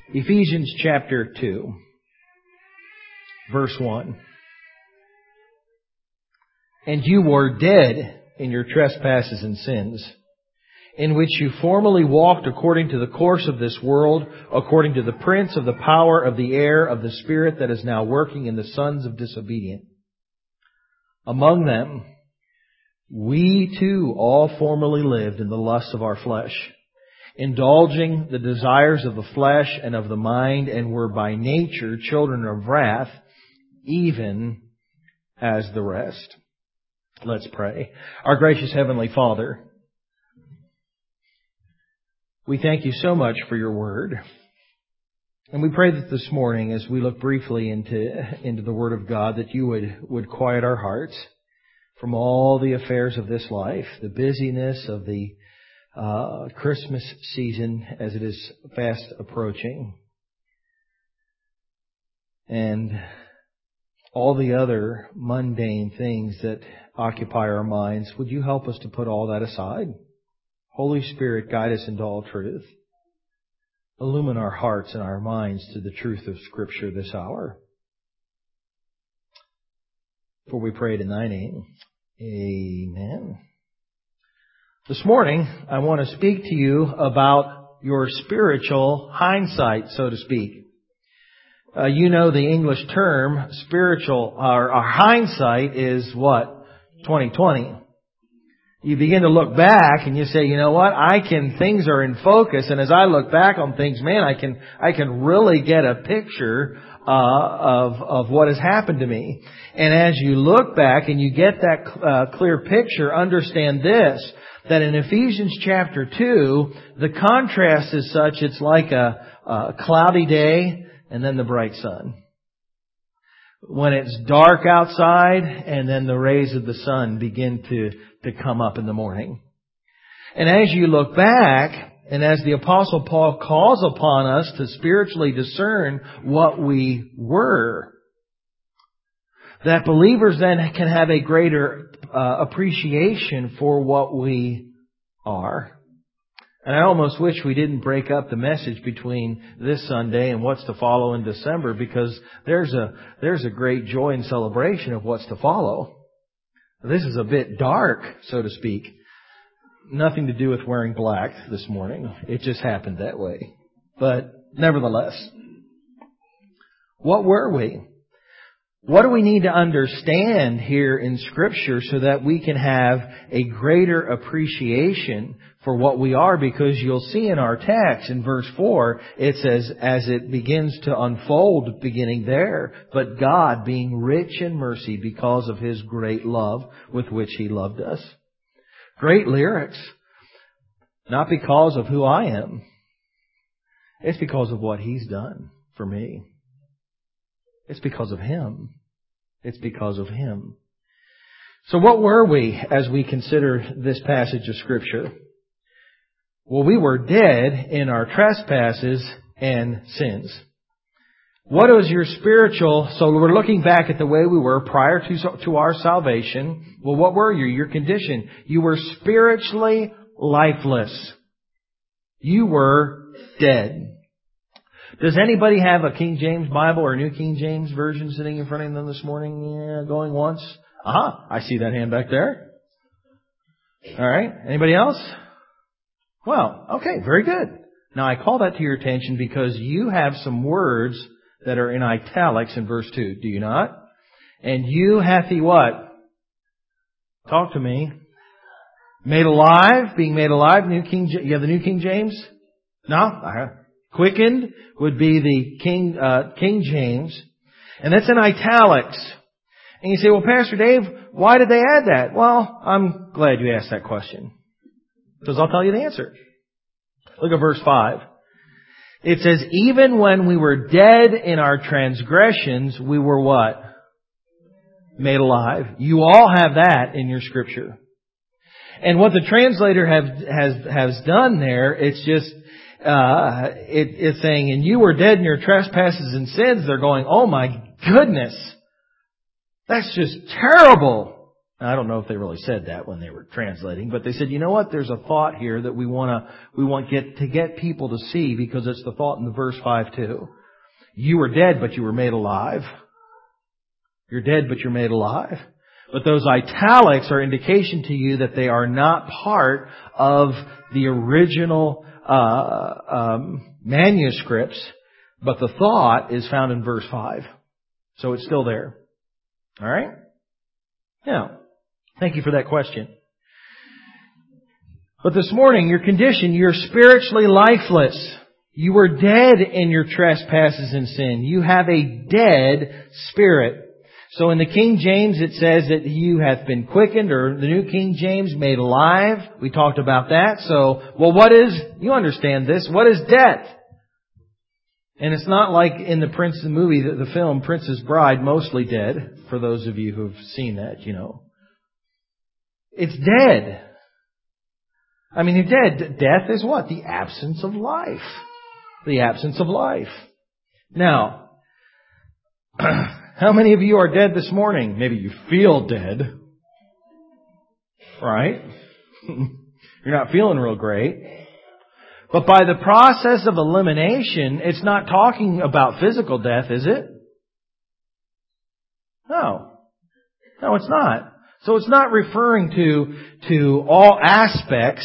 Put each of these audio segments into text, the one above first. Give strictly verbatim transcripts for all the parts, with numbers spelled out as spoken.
Ephesians chapter two, verse one. And you were dead in your trespasses and sins, in which you formerly walked according to the course of this world, according to the prince of the power of the air, of the spirit that is now working in the sons of disobedience. Among them, we too all formerly lived in the lusts of our flesh, indulging the desires of the flesh and of the mind, and were by nature children of wrath, even as the rest. Let's pray. Our gracious Heavenly Father, we thank you so much for your word. And we pray that this morning, as we look briefly into, into the Word of God, that you would, would quiet our hearts from all the affairs of this life, the busyness of the uh, Christmas season as it is fast approaching, and all the other mundane things that occupy our minds. Would you help us to put all that aside? Holy Spirit, guide us into all truth. Illumine our hearts and our minds to the truth of Scripture this hour. For we pray it in thy name. Amen. This morning, I want to speak to you about your spiritual hindsight, so to speak. Uh, you know the English term spiritual, or, or hindsight is what? twenty twenty. You begin to look back and you say, you know what? I can, things are in focus, and as I look back on things, man, I can, I can really get a picture uh, of, of what has happened to me. And as you look back and you get that uh, clear picture, understand this, that in Ephesians chapter two, the contrast is such, it's like a, a cloudy day and then the bright sun. When it's dark outside and then the rays of the sun begin to, to come up in the morning. And as you look back, and as the Apostle Paul calls upon us to spiritually discern what we were, that believers then can have a greater uh, appreciation for what we are. And I almost wish we didn't break up the message between this Sunday and what's to follow in December, because there's a there's a great joy and celebration of what's to follow. This is a bit dark, so to speak. Nothing to do with wearing black this morning. It just happened that way. But nevertheless, what were we? What do we need to understand here in Scripture so that we can have a greater appreciation for what we are? Because you'll see in our text in verse four, it says, as it begins to unfold beginning there, but God being rich in mercy because of His great love with which He loved us. Great lyrics. Not because of who I am. It's because of what He's done for me. It's because of Him. It's because of Him. So what were we as we consider this passage of Scripture? Well, we were dead in our trespasses and sins. What was your spiritual... So we're looking back at the way we were prior to, to our salvation. Well, what were you? Your condition. You were spiritually lifeless. You were dead. Does anybody have a King James Bible or a New King James Version sitting in front of them this morning? Yeah, going once. Aha, I see that hand back there. All right. Anybody else? Well, okay, very good. Now I call that to your attention because you have some words that are in italics in verse two. Do you not? And you hath He what? Talk to me. Made alive, being made alive. New King. You have the New King James? No? Uh-huh. Quickened would be the King uh, King James. And that's in italics. And you say, well, Pastor Dave, why did they add that? Well, I'm glad you asked that question. Because I'll tell you the answer. Look at verse five. It says, even when we were dead in our transgressions, we were what? Made alive. You all have that in your Scripture. And what the translator have, has, has done there, it's just... Uh, it, it's saying, and you were dead in your trespasses and sins. They're going, oh my goodness. That's just terrible. I don't know if they really said that when they were translating, but they said, you know what? There's a thought here that we want to, we want get, to get people to see, because it's the thought in the verse five too. You were dead, but you were made alive. You're dead, but you're made alive. But those italics are indication to you that they are not part of the original uh, um, manuscripts, but the thought is found in verse five. So it's still there. All right? Yeah. Thank you for that question. But this morning, your condition, you're spiritually lifeless. You were dead in your trespasses and sin. You have a dead spirit. So in the King James it says that you have been quickened, or the New King James, made alive. We talked about that. So, well, what is, you understand this, what is death? And it's not like in the Prince the movie, the, the film Princess Bride, mostly dead, for those of you who've seen that, you know. It's dead. I mean, you're dead. Death is what? The absence of life. The absence of life. Now, how many of you are dead this morning? Maybe you feel dead. Right? You're not feeling real great. But by the process of elimination, it's not talking about physical death, is it? No. No, it's not. So it's not referring to, to all aspects,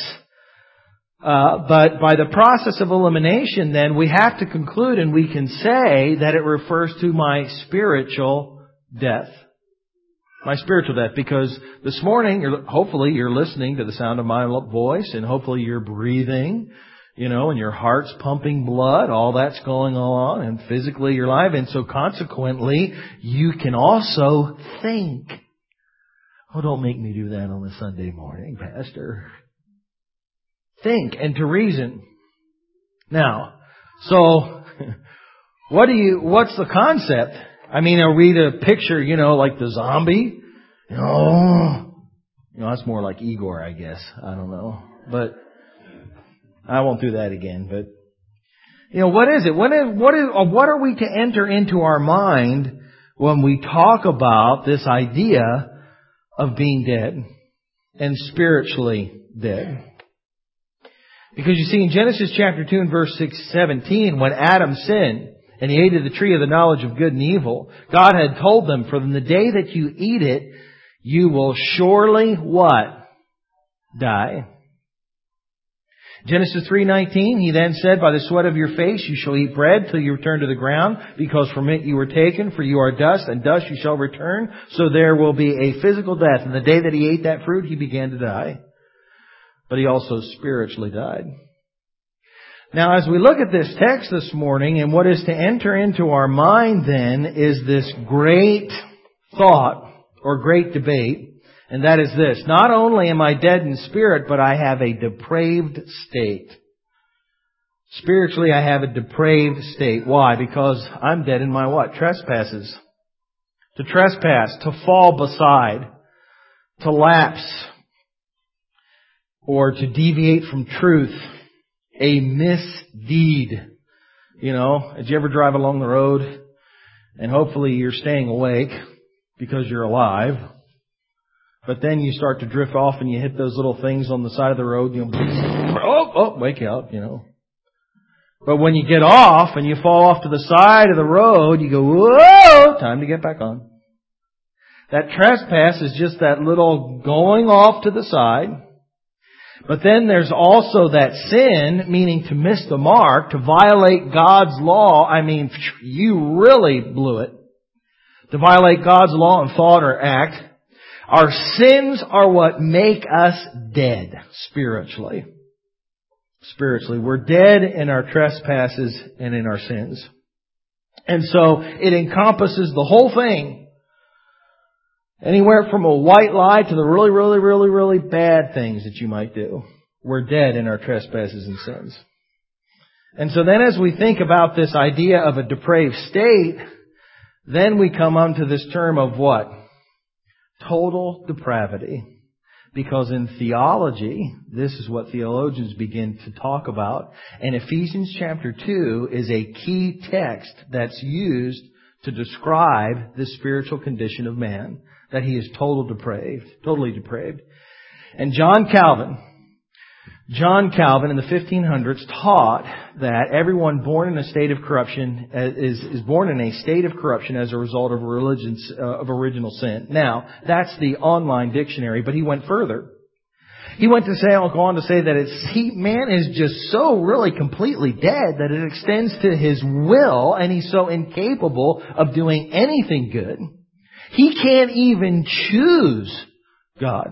uh, but by the process of elimination, then we have to conclude and we can say that it refers to my spiritual death. My spiritual death, because this morning, you're, hopefully you're listening to the sound of my voice, and hopefully you're breathing, you know, and your heart's pumping blood, all that's going on, and physically you're alive, and so consequently, you can also think. Oh, don't make me do that on a Sunday morning, Pastor. Think and to reason. Now, so, what do you, what's the concept? I mean, are we to picture, you know, like the zombie? You know, you know, that's more like Igor, I guess. I don't know. But I won't do that again. But, you know, what is it? What is, what is, what are we to enter into our mind when we talk about this idea of being dead and spiritually dead? Because you see, in Genesis chapter two and verse six, seventeen, when Adam sinned and he ate of the tree of the knowledge of good and evil, God had told them, from the day that you eat it, you will surely what? Die. Genesis three nineteen, he then said, by the sweat of your face you shall eat bread till you return to the ground, because from it you were taken, for you are dust, and dust you shall return. So there will be a physical death. And the day that he ate that fruit, he began to die. But he also spiritually died. Now, as we look at this text this morning, and what is to enter into our mind then is this great thought or great debate. And that is this: not only am I dead in spirit, but I have a depraved state. Spiritually, I have a depraved state. Why? Because I'm dead in my what? Trespasses. To trespass, to fall beside, to lapse, or to deviate from truth, a misdeed. You know, did you ever drive along the road and hopefully you're staying awake because you're alive? But then you start to drift off and you hit those little things on the side of the road. You know, oh, oh, wake up, you know. But when you get off and you fall off to the side of the road, you go, whoa, time to get back on. That trespass is just that little going off to the side. But then there's also that sin, meaning to miss the mark, to violate God's law. I mean, you really blew it. To violate God's law in thought or act. Our sins are what make us dead spiritually. Spiritually. We're dead in our trespasses and in our sins. And so it encompasses the whole thing. Anywhere from a white lie to the really, really, really, really bad things that you might do. We're dead in our trespasses and sins. And so then as we think about this idea of a depraved state, then we come onto this term of what? Total depravity. Because in theology, this is what theologians begin to talk about. And Ephesians chapter two is a key text that's used to describe the spiritual condition of man. that he is total depraved, totally depraved. And John Calvin, John Calvin in the fifteen hundreds taught that everyone born in a state of corruption is, is born in a state of corruption as a result of religion's, uh, of original sin. Now, that's the online dictionary, but he went further. He went to say, I'll go on to say that it's, he, man is just so really completely dead that it extends to his will, and he's so incapable of doing anything good. He can't even choose God.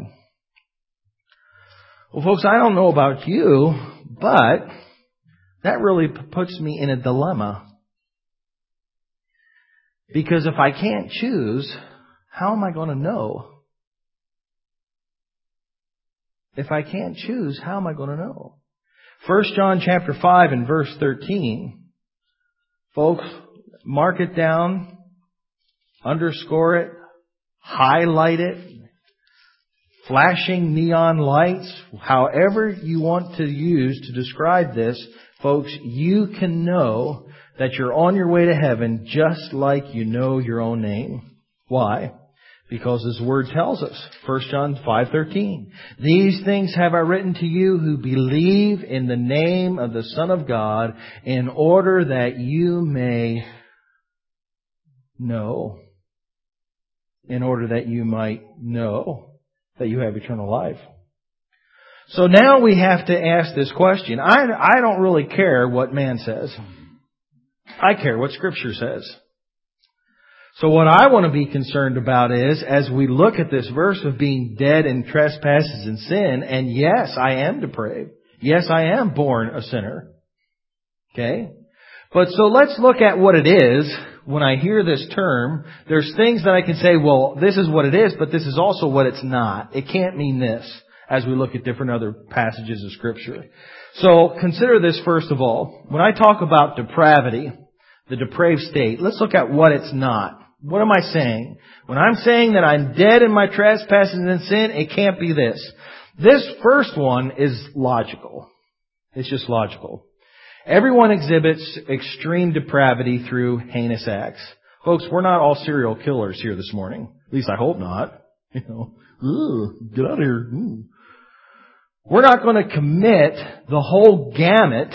Well, folks, I don't know about you, but that really puts me in a dilemma. Because if I can't choose, how am I going to know? If I can't choose, how am I going to know? First John chapter five and verse thirteen. Folks, mark it down, underscore it, highlight it, flashing neon lights, however you want to use to describe this, folks, you can know that you're on your way to heaven just like you know your own name. Why? Because His Word tells us, First John five thirteen, these things have I written to you who believe in the name of the Son of God, in order that you may know, in order that you might know that you have eternal life. So now we have to ask this question. I, I don't really care what man says. I care what Scripture says. So what I want to be concerned about is, as we look at this verse of being dead in trespasses and sin, and yes, I am depraved. Yes, I am born a sinner. Okay? But so let's look at what it is. When I hear this term, there's things that I can say, well, this is what it is, but this is also what it's not. It can't mean this, as we look at different other passages of Scripture. So consider this first of all. When I talk about depravity, the depraved state, let's look at what it's not. What am I saying? When I'm saying that I'm dead in my trespasses and sin, it can't be this. This first one is logical. It's just logical. Everyone exhibits extreme depravity through heinous acts. Folks, we're not all serial killers here this morning. At least I hope not. You know, ugh, get out of here. Ooh. We're not going to commit the whole gamut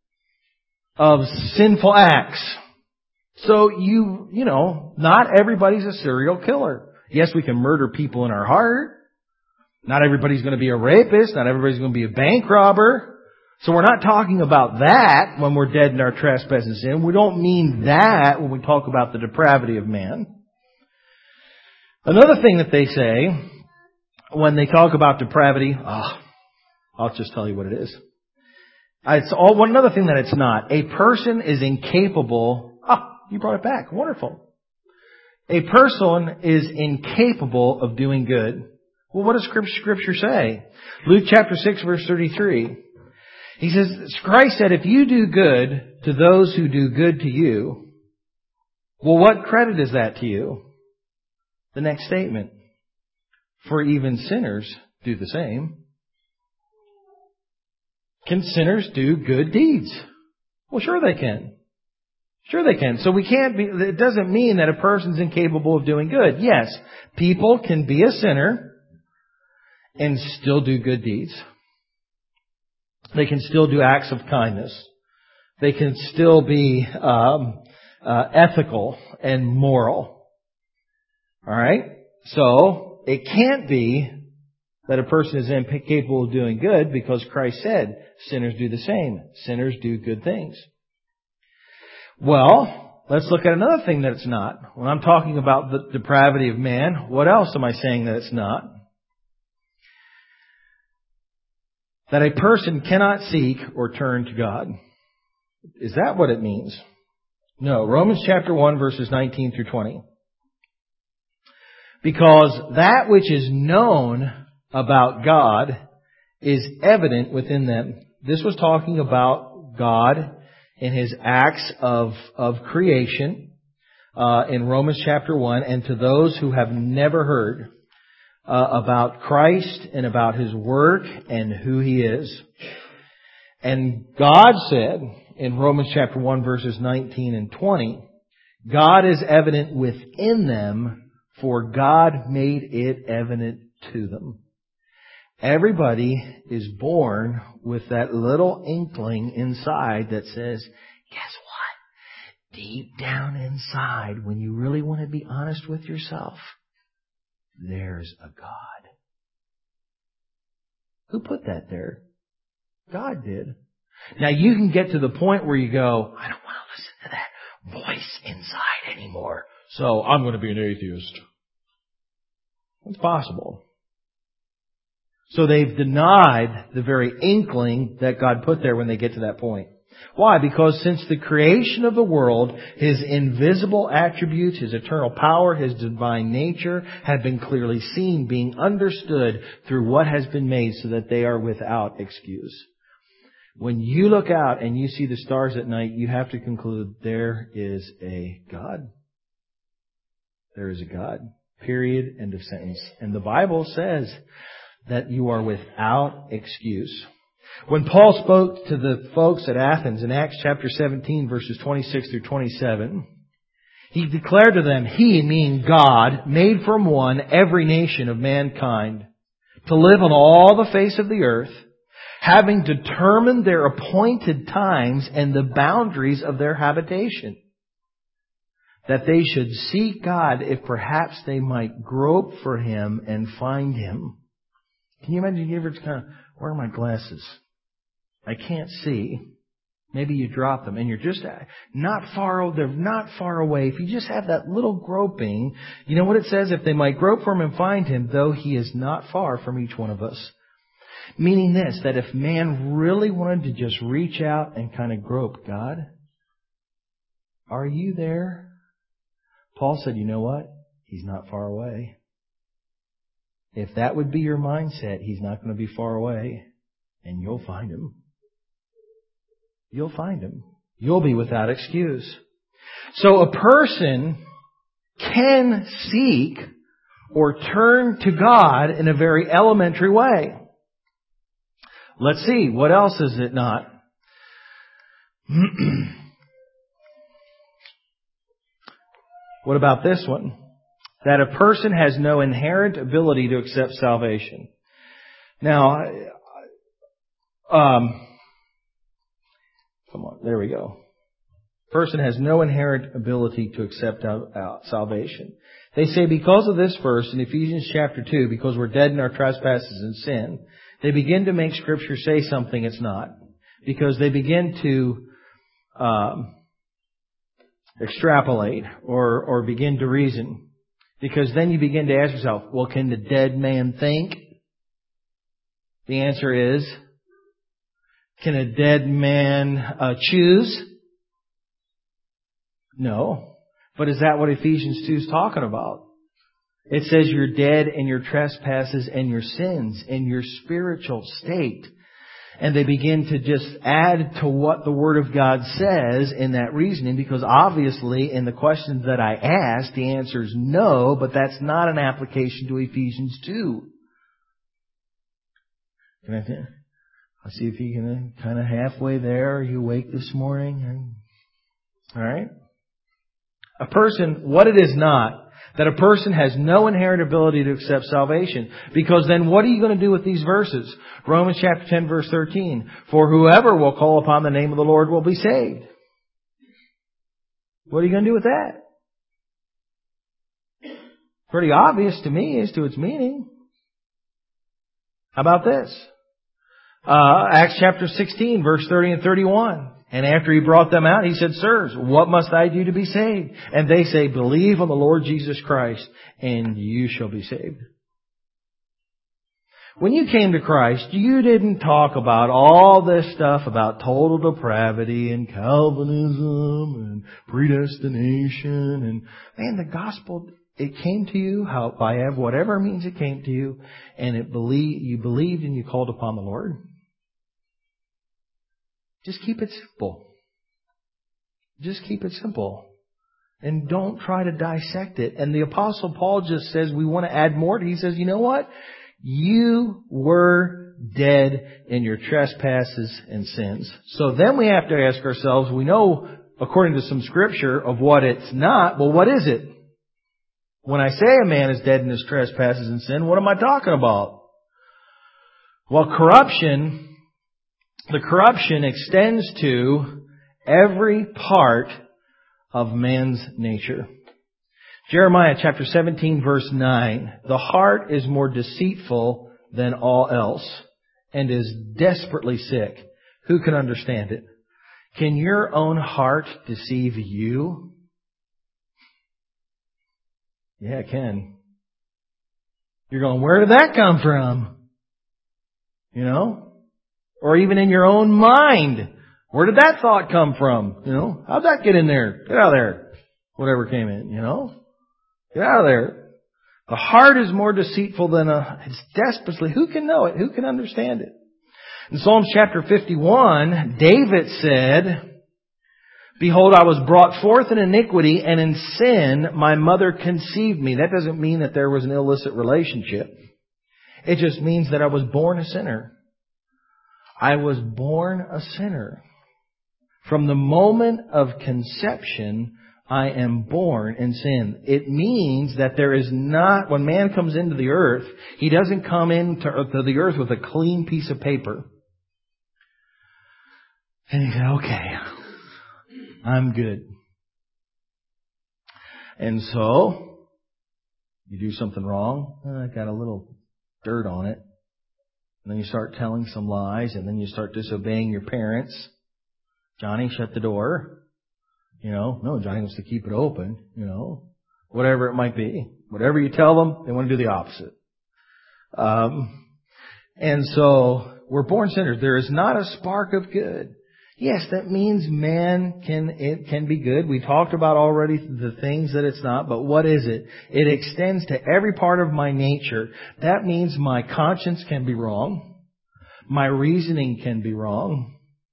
of sinful acts. So you, you know, not everybody's a serial killer. Yes, we can murder people in our heart. Not everybody's going to be a rapist. Not everybody's going to be a bank robber. So we're not talking about that when we're dead in our trespasses and sin. We don't mean that when we talk about the depravity of man. Another thing that they say when they talk about depravity, oh, I'll just tell you what it is. It's all one another thing that it's not. A person is incapable. Ah, you brought it back. Wonderful. A person is incapable of doing good. Well, what does Scripture say? Luke chapter six, verse thirty-three. He says, Christ said, if you do good to those who do good to you, well, what credit is that to you? The next statement. For even sinners do the same. Can sinners do good deeds? Well, sure they can. Sure they can. So we can't be, it doesn't mean that a person's incapable of doing good. Yes, people can be a sinner and still do good deeds. They can still do acts of kindness. They can still be um, uh, ethical and moral. All right? So it can't be that a person is incapable of doing good, because Christ said, sinners do the same. Sinners do good things. Well, let's look at another thing that it's not. When I'm talking about the depravity of man, what else am I saying that it's not? That a person cannot seek or turn to God. Is that what it means? No. Romans chapter one, verses nineteen through twenty. Because that which is known about God is evident within them. This was talking about God in His acts of, of creation uh, in Romans chapter one. And to those who have never heard Uh, about Christ and about His work and who He is. And God said in Romans chapter one, verses nineteen and twenty, God is evident within them, for God made it evident to them. Everybody is born with that little inkling inside that says, guess what? Deep down inside, when you really want to be honest with yourself, there's a God. Who put that there? God did. Now you can get to the point where you go, I don't want to listen to that voice inside anymore, so I'm going to be an atheist. It's possible. So they've denied the very inkling that God put there when they get to that point. Why? Because since the creation of the world, His invisible attributes, His eternal power, His divine nature have been clearly seen, being understood through what has been made so that they are without excuse. When you look out and you see the stars at night, you have to conclude there is a God. There is a God. Period. End of sentence. And the Bible says that you are without excuse. When Paul spoke to the folks at Athens in Acts chapter seventeen, verses twenty-six through twenty-seven, he declared to them, He, meaning God, made from one every nation of mankind to live on all the face of the earth, having determined their appointed times and the boundaries of their habitation, that they should seek God if perhaps they might grope for Him and find Him. Can you imagine you ever just kind of, where are my glasses? I can't see. Maybe you drop them and you're just not far, they're not far away. If you just have that little groping, you know what it says? If they might grope for Him and find Him, though He is not far from each one of us. Meaning this, that if man really wanted to just reach out and kind of grope, God, are you there? Paul said, you know what? He's not far away. If that would be your mindset, He's not going to be far away. And you'll find Him. You'll find Him. You'll be without excuse. So a person can seek or turn to God in a very elementary way. Let's see, what else is it not? What about this one? That a person has no inherent ability to accept salvation. Now, um, come on, there we go. Person has no inherent ability to accept salvation. They say because of this verse in Ephesians chapter two, because we're dead in our trespasses and sin, they begin to make Scripture say something it's not. Because they begin to um, extrapolate or, or begin to reason. Because then you begin to ask yourself, well, can the dead man think? The answer is, can a dead man uh, choose? No. But is that what Ephesians two is talking about? It says you're dead in your trespasses and your sins, in your spiritual state. And they begin to just add to what the Word of God says in that reasoning, because obviously in the questions that I asked, the answer is no, but that's not an application to Ephesians two. Can I think? I'll see if you can kind of halfway there. Are you awake this morning? All right. A person, what it is not, that a person has no inherent ability to accept salvation. Because then what are you going to do with these verses? Romans chapter ten verse thirteen. For whoever will call upon the name of the Lord will be saved. What are you going to do with that? Pretty obvious to me as to its meaning. How about this? Uh, Acts chapter sixteen verse thirty and thirty-one. And after He brought them out, He said, Sirs, what must I do to be saved? And they say, believe on the Lord Jesus Christ, and you shall be saved. When you came to Christ, you didn't talk about all this stuff about total depravity and Calvinism and predestination. And man, the gospel, it came to you how by whatever means it came to you, and it believe, you believed and you called upon the Lord. Just keep it simple. Just keep it simple. And don't try to dissect it. And the Apostle Paul just says we want to add more. He says, you know what? You were dead in your trespasses and sins. So then we have to ask ourselves, we know, according to some Scripture, of what it's not. Well, what is it? When I say a man is dead in his trespasses and sin, what am I talking about? Well, corruption, the corruption extends to every part of man's nature. Jeremiah chapter seventeen verse nine, the heart is more deceitful than all else and is desperately sick. Who can understand it? Can your own heart deceive you? Yeah, it can. You're going, where did that come from? You know? Or even in your own mind. Where did that thought come from? You know? How'd that get in there? Get out of there. Whatever came in, you know? Get out of there. The heart is more deceitful than a, it's desperately, who can know it? Who can understand it? In Psalms chapter fifty-one, David said, behold, I was brought forth in iniquity, and in sin my mother conceived me. That doesn't mean that there was an illicit relationship. It just means that I was born a sinner. I was born a sinner. From the moment of conception, I am born in sin. It means that there is not, when man comes into the earth, he doesn't come into to the earth with a clean piece of paper. And he said, okay, I'm good. And so, you do something wrong, oh, I got a little dirt on it. And then you start telling some lies, and then you start disobeying your parents. Johnny, shut the door. You know, no, Johnny wants to keep it open, you know, whatever it might be. Whatever you tell them, they want to do the opposite. Um, and so, we're born sinners. There is not a spark of good. Yes, that means man can, it can be good. We talked about already the things that it's not, but what is it? It extends to every part of my nature. That means my conscience can be wrong. My reasoning can be wrong.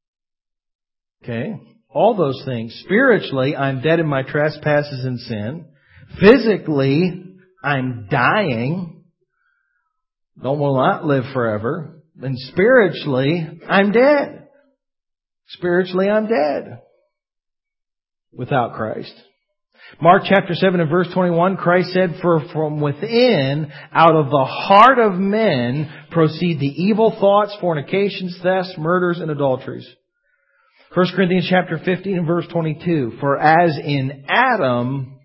Okay? All those things. Spiritually, I'm dead in my trespasses and sin. Physically, I'm dying. Don't will not live forever. And spiritually, I'm dead. Spiritually, I'm dead without Christ. Mark chapter seven and verse twenty-one, Christ said, for from within, out of the heart of men, proceed the evil thoughts, fornications, thefts, murders, and adulteries. First Corinthians chapter fifteen and verse twenty-two, for as in Adam,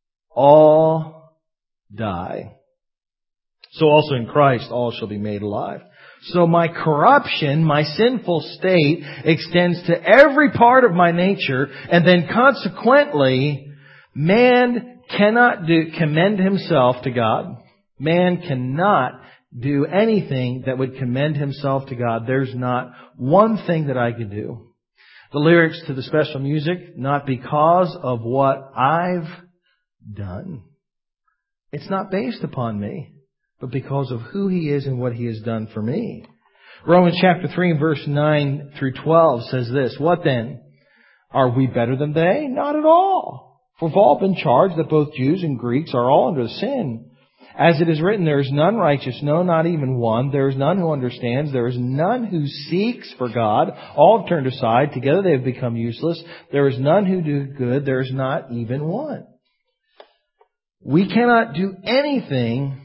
all die, so also in Christ all shall be made alive. So my corruption, my sinful state, extends to every part of my nature, and then consequently, man cannot do, commend himself to God. Man cannot do anything that would commend himself to God. There's not one thing that I could do. The lyrics to the special music, not because of what I've done. It's not based upon me, but because of who He is and what He has done for me. Romans chapter three verse nine through twelve says this, what then? Are we better than they? Not at all. For we've all been charged that both Jews and Greeks are all under sin. As it is written, there is none righteous, no, not even one. There is none who understands. There is none who seeks for God. All have turned aside. Together they have become useless. There is none who do good. There is not even one. We cannot do anything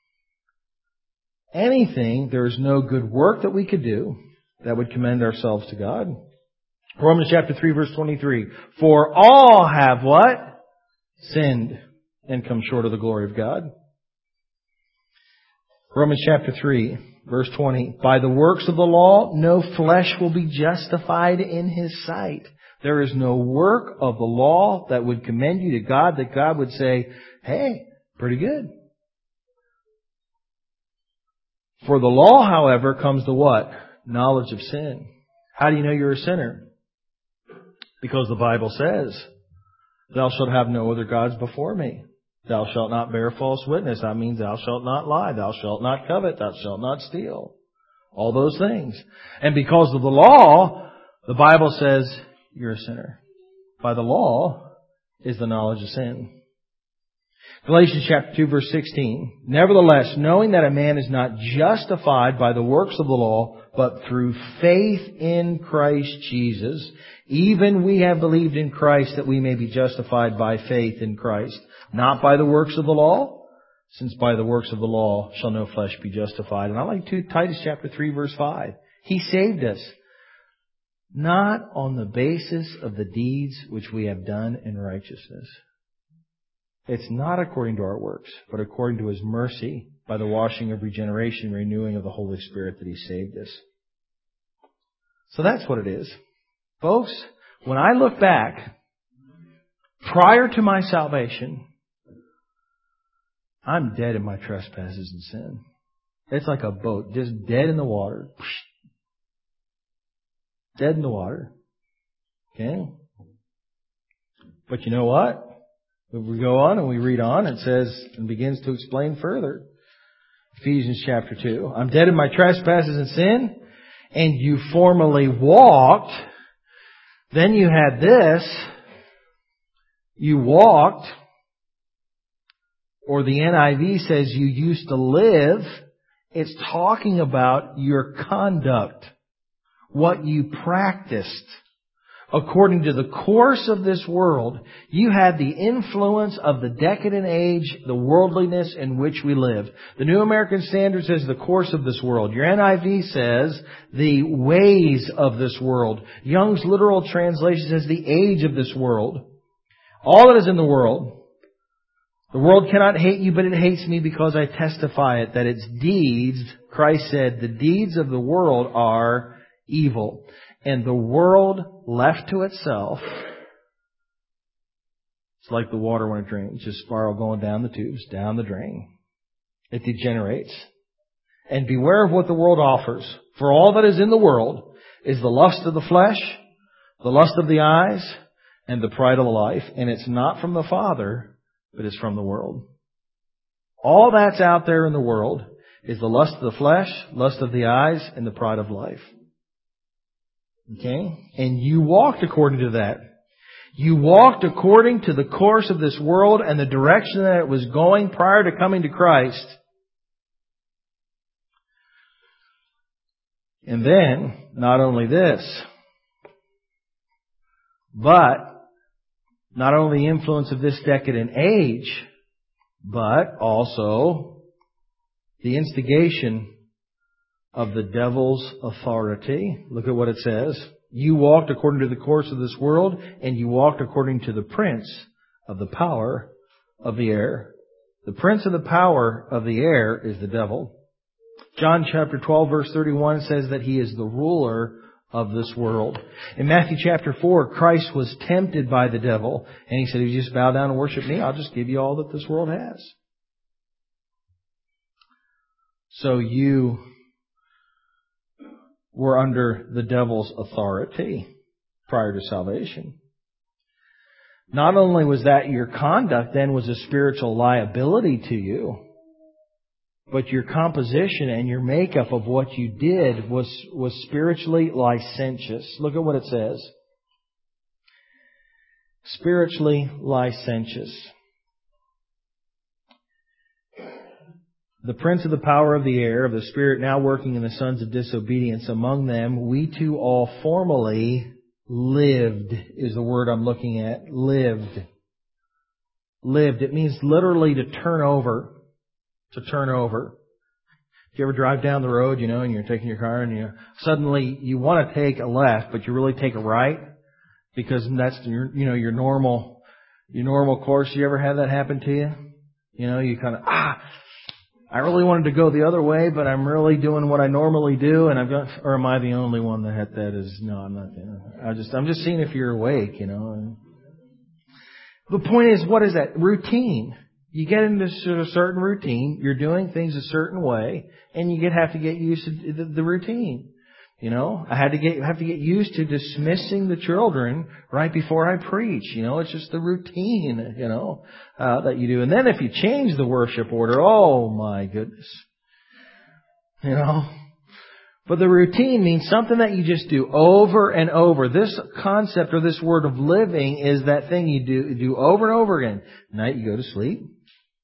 Anything, there is no good work that we could do that would commend ourselves to God. Romans chapter three verse twenty-three. For all have what? Sinned and come short of the glory of God. Romans chapter three verse twenty. By the works of the law, no flesh will be justified in His sight. There is no work of the law that would commend you to God, that God would say, hey, pretty good. For the law, however, comes to what? Knowledge of sin. How do you know you're a sinner? Because the Bible says, thou shalt have no other gods before me. Thou shalt not bear false witness. That means thou shalt not lie. Thou shalt not covet. Thou shalt not steal. All those things. And because of the law, the Bible says you're a sinner. By the law is the knowledge of sin. Galatians chapter two, verse sixteen. Nevertheless, knowing that a man is not justified by the works of the law, but through faith in Christ Jesus, even we have believed in Christ that we may be justified by faith in Christ, not by the works of the law, since by the works of the law shall no flesh be justified. And I like to Titus chapter three, verse five. He saved us, not on the basis of the deeds which we have done in righteousness. It's not according to our works, but according to His mercy, by the washing of regeneration, renewing of the Holy Spirit, that He saved us. So that's what it is. Folks, when I look back, prior to my salvation, I'm dead in my trespasses and sin. It's like a boat, just dead in the water. Dead in the water. Okay? But you know what? If we go on and we read on, it says, and begins to explain further. Ephesians chapter two. I'm dead in my trespasses and sin, and you formerly walked. Then you had this. You walked, or the N I V says you used to live. It's talking about your conduct, what you practiced. According to the course of this world, you had the influence of the decadent age, the worldliness in which we live. The New American Standard says the course of this world. Your N I V says the ways of this world. Young's literal translation says the age of this world. All that is in the world. The world cannot hate you, but it hates me because I testify it, that its deeds, Christ said, the deeds of the world are evil. And the world left to itself, it's like the water when it drains, just spiral going down the tubes, down the drain. It degenerates. And beware of what the world offers. For all that is in the world is the lust of the flesh, the lust of the eyes, and the pride of life. And it's not from the Father, but it's from the world. All that's out there in the world is the lust of the flesh, lust of the eyes, and the pride of life. Okay? And you walked according to that. You walked according to the course of this world and the direction that it was going prior to coming to Christ. And then, not only this, but not only the influence of this decadent age, but also the instigation of the devil's authority. Look at what it says. You walked according to the course of this world, and you walked according to the prince of the power of the air. The prince of the power of the air is the devil. John chapter twelve, verse thirty-one says that he is the ruler of this world. In Matthew chapter four, Christ was tempted by the devil, and He said, if you just bow down and worship me, I'll just give you all that this world has. So you were under the devil's authority prior to salvation. Not only was that your conduct then was a spiritual liability to you, but your composition and your makeup of what you did was, was spiritually licentious. Look at what it says. Spiritually licentious. The prince of the power of the air, of the spirit now working in the sons of disobedience, among them we too all formerly lived, is the word I'm looking at. Lived. Lived. It means literally to turn over. To turn over. If you ever drive down the road, you know, and you're taking your car and you suddenly you want to take a left, but you really take a right because that's your, you know, your normal, your normal course. You ever had that happen to you? You know, you kind of, ah, I really wanted to go the other way, but I'm really doing what I normally do, and I've got, or am I the only one that had that? Is no, I'm not. You know, I just, I'm just seeing if you're awake, you know. And the point is, what is that? Routine. You get into a certain routine. You're doing things a certain way, and you get have to get used to the, the routine. You know, I had to get have to get used to dismissing the children right before I preach. You know, it's just the routine, you know, uh, that you do. And then if you change the worship order, oh my goodness, you know. But the routine means something that you just do over and over. This concept or this word of living is that thing you do do over and over again. Night you go to sleep.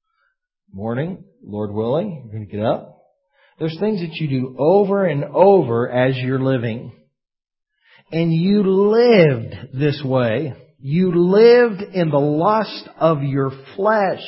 morning, Lord willing, you're going to get up. There's things that you do over and over as you're living. And you lived this way. You lived in the lust of your flesh.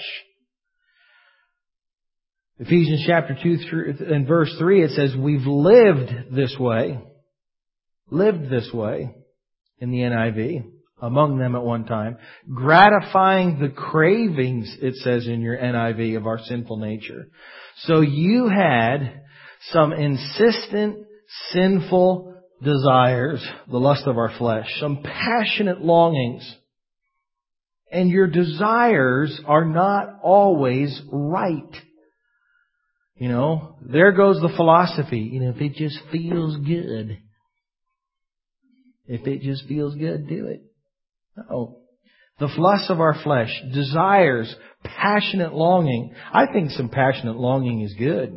Ephesians chapter two and verse three, it says, we've lived this way. Lived this way in the N I V. Among them at one time. Gratifying the cravings, it says in your N I V, of our sinful nature. So you had some insistent, sinful desires, the lust of our flesh, some passionate longings. And your desires are not always right. You know, there goes the philosophy. You know, if it just feels good. If it just feels good, do it. No. The lust of our flesh, desires, passionate longing. I think some passionate longing is good.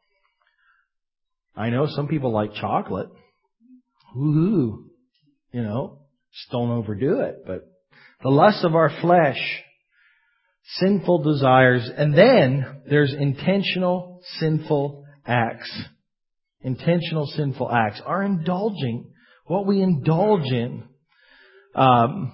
I know some people like chocolate. Woohoo. You know, just don't overdo it. But the lust of our flesh, sinful desires, and then there's intentional sinful acts. Intentional sinful acts are indulging. What we indulge in. Um,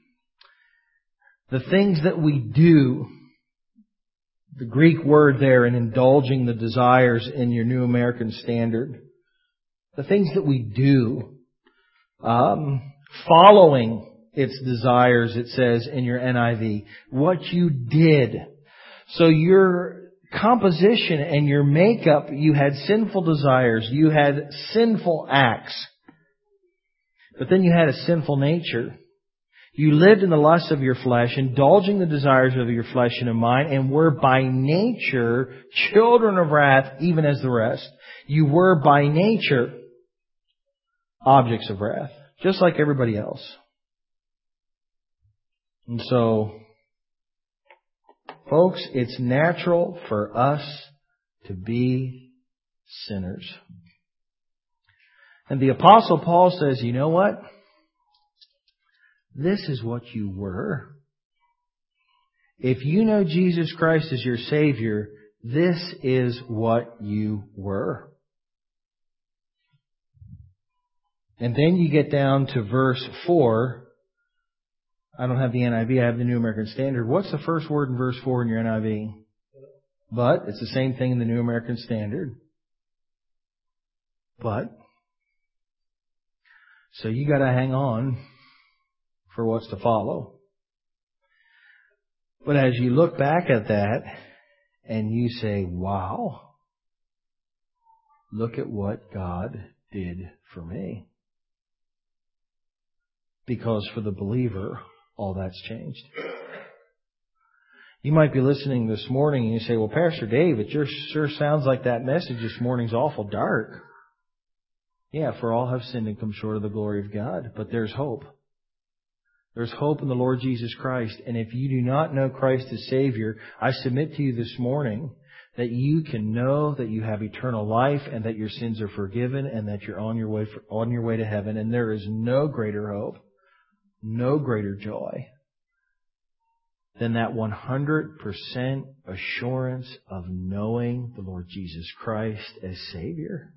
the things that we do, the Greek word there in indulging the desires in your New American Standard, the things that we do, um, following its desires, it says in your N I V, what you did. So your composition and your makeup, you had sinful desires, you had sinful acts. But then you had a sinful nature. You lived in the lust of your flesh, indulging the desires of your flesh and of mind, and were by nature children of wrath, even as the rest. You were by nature objects of wrath, just like everybody else. And so, folks, it's natural for us to be sinners. And the Apostle Paul says, you know what? This is what you were. If you know Jesus Christ as your Savior, this is what you were. And then you get down to verse four. I don't have the N I V, I have the New American Standard. What's the first word in verse four in your N I V? But. It's the same thing in the New American Standard. But. So you got to hang on for what's to follow. But as you look back at that and you say, wow, look at what God did for me. Because for the believer, all that's changed. You might be listening this morning and you say, well, Pastor Dave, it sure sounds like that message this morning's awful dark. Yeah, for all have sinned and come short of the glory of God. But there's hope. There's hope in the Lord Jesus Christ. And if you do not know Christ as Savior, I submit to you this morning that you can know that you have eternal life and that your sins are forgiven and that you're on your way for, on your way to heaven. And there is no greater hope, no greater joy than that one hundred percent assurance of knowing the Lord Jesus Christ as Savior.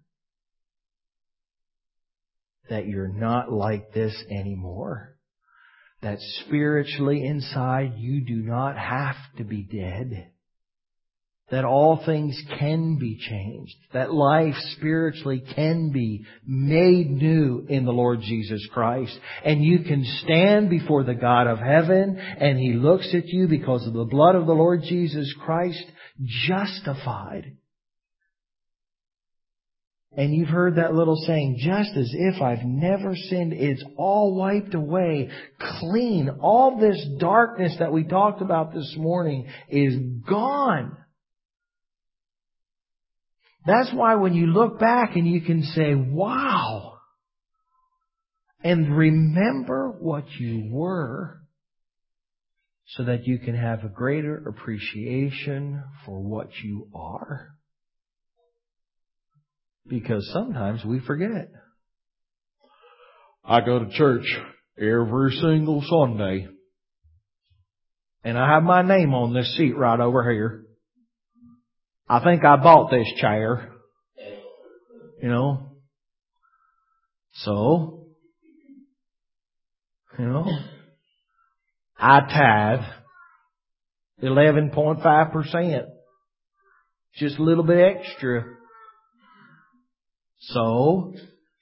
That you're not like this anymore. That spiritually inside you do not have to be dead. That all things can be changed. That life spiritually can be made new in the Lord Jesus Christ. And you can stand before the God of heaven and He looks at you because of the blood of the Lord Jesus Christ, justified. And you've heard that little saying, just as if I've never sinned, it's all wiped away, clean. All this darkness that we talked about this morning is gone. That's why when you look back and you can say, wow, and remember what you were, so that you can have a greater appreciation for what you are. Because sometimes we forget. I go to church every single Sunday. And I have my name on this seat right over here. I think I bought this chair. You know? So, you know, I tithe eleven point five percent. Just a little bit extra. So,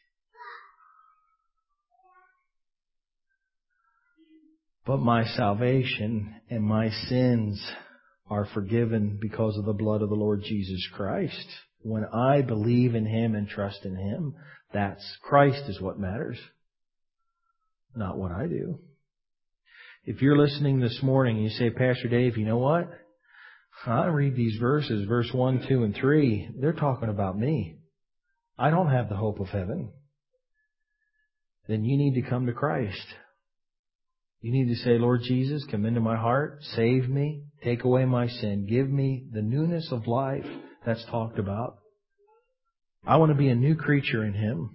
but my salvation and my sins are forgiven because of the blood of the Lord Jesus Christ. When I believe in Him and trust in Him, that's Christ is what matters, not what I do. If you're listening this morning and you say, Pastor Dave, you know what? I read these verses, verse one, two, and three. They're talking about me. I don't have the hope of heaven. Then you need to come to Christ. You need to say, Lord Jesus, come into my heart, save me, take away my sin, give me the newness of life that's talked about. I want to be a new creature in Him.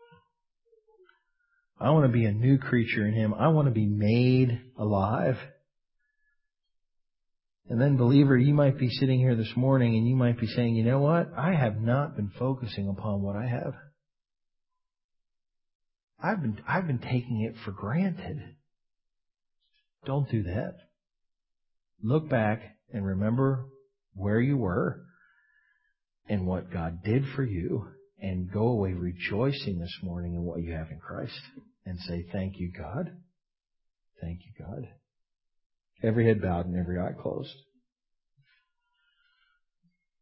I want to be a new creature in Him. I want to be made alive. And then, believer, you might be sitting here this morning and you might be saying, you know what? I have not been focusing upon what I have. I've been, I've been taking it for granted. Don't do that. Look back and remember where you were and what God did for you, and go away rejoicing this morning in what you have in Christ and say, thank you, God. Thank you, God. Every head bowed and every eye closed.